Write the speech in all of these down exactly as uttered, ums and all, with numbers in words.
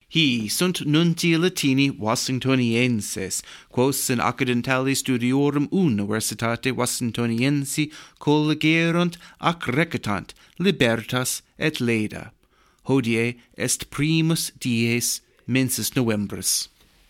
Hi sunt nunti Latini Washingtonienses, quos in accidentali studiorum Universitate Washingtoniensi collegerunt ac recetant libertas et leda. Hodie est primus dies mensis Novembris.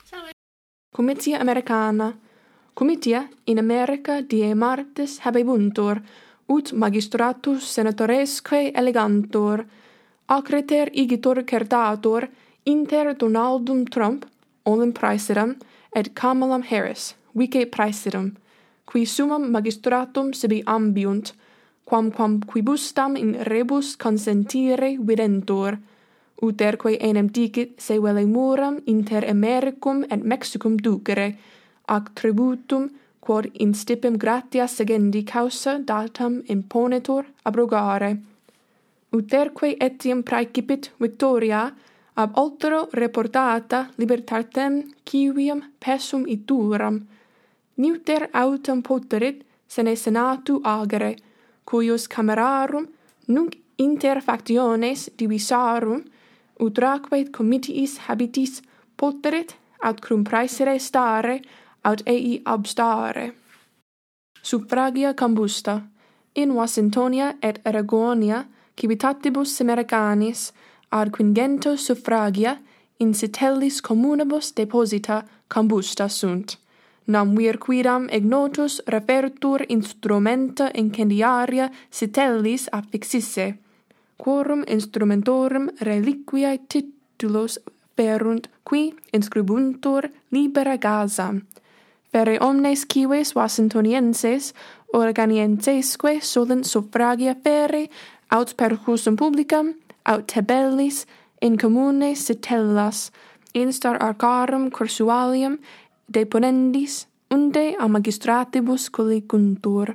Comitia Americana. Comitia in America die martes habebuntur, ut magistratus senatoresque elegantur, acreter igitur certator inter Donaldum Trump, olim praesidem, et Kamalam Harris, vice praesidem, qui summum magistratum sibi ambiunt, quamquam quibustam in rebus consentire videntur, uterque enem dicit se vele muram inter Americum et Mexicum ducere, ac tributum quod in stipem gratia segendi causa datam imponetur abrogare. Uterque etiam praecipit victoria, ab altero reportata libertatem civium pessum ituram, neuter autem poterit sene senatu agere, cuius camerarum nunc inter factiones divisarum, utraque comitiis habitis poterit aut crum praesere stare, aut ei abstare. Suffragia combusta. In Washingtonia et Aragonia, civitatibus Americanis, ad quingento suffragia in sitellis communibus deposita combusta sunt, nam vir quidam ignotus refertur instrumenta incendiaria sitellis affixisse, quorum instrumentorum reliquiae titulos ferunt qui inscribuntur libera Gazam. Fere omnes cives Washingtonienses Oreganiensesque solent suffragia fere aut percussum publicam aut tabellis in commune sitellas instar arcarum cursualium deponendis unde a magistratibus colleguntur.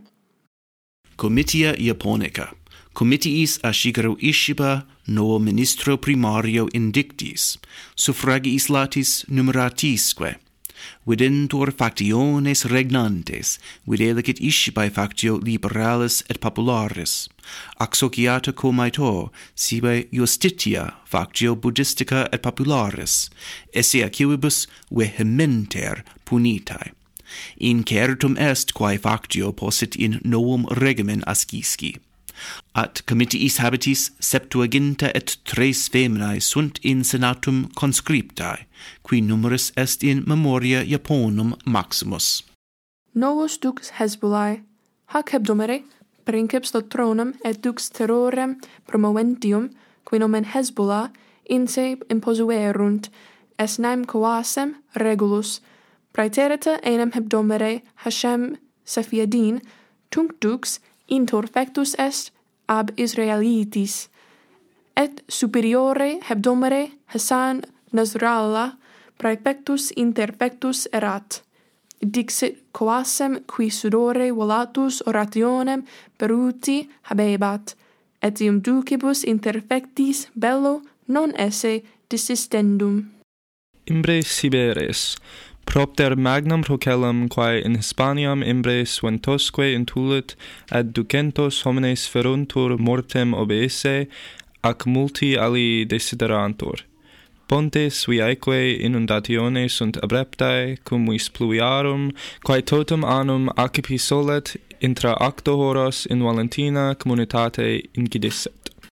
Comitia Iaponica. Comitiis ascigero isciba no ministro primario indictis, suffragiis latis numeratisque, videntur factiones regnantes, videlicit iscibae factio liberalis et popularis, ac sociata comaito, sive justitia factio buddhistica et popularis, esse acivibus vehementer punitae. Incertum est quae factio possit in novum regimen ascisci. At comitiis habitis septuaginta et tres feminae sunt in senatum conscriptae, qui numerus est in memoria Iaponum maximus. Novus dux Hesbulae, hac hebdomere, princeps tronum et dux terrorem promoventium, qui nomen Hesbula, in se imposuerunt, est naem coasem regulus, praeterita enem hebdomere Hashem Sephiadin, tunc dux intor fectus est ab Israelitis, et superiore hebdomere Hassan Nasrallah praefectus inter fectus erat. Dixit coasem qui sudore volatus orationem peruti habebat, etium ducibus inter fectis bello non esse desistendum. Imbre Siberes, propter magnum procellum quae in Hispaniam imbres ventosque intulit ad ducentos homines feruntur mortem obese, ac multi ali desiderantur. Pontes viaeque inundatione sunt abreptae, cum vis pluviarum, quae totum annum accipi solet intra acto horas in Valentina communitate incidisset.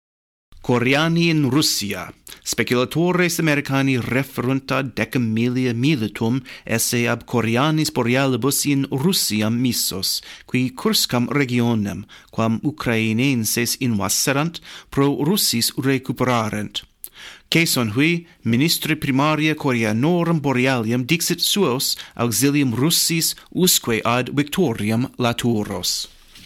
Coriani in Russia. Speculatores Americani referunta decem milia militum esse ab Corianis borealibus in Russiam missos, qui curscam regionem, quam Ukrainenses invaserant, pro Russis recuperarent. Caeson hui ministri primaria Corianorum borealium dixit suos auxilium Russis usque ad victoriam laturos.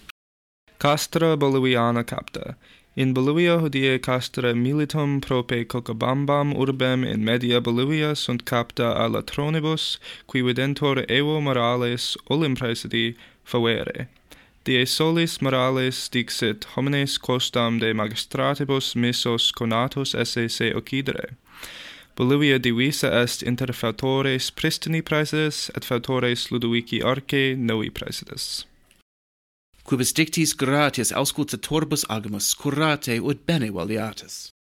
Castra Boliviana capta. In Bolivia hodie castra militum prope Cochabambam urbem in media Bolivia sunt capta a latronibus, qui videntur Evo Morales olim praesidi favere. Die solis Morales dixit homines costam de magistratibus missos conatus esse se occidere. Bolivia divisa est inter fautores Pristini praesides et fautores Ludovici Arce novi praesides. Quibus dictis gratias auscultatorbus agimus curate ut bene valiatus.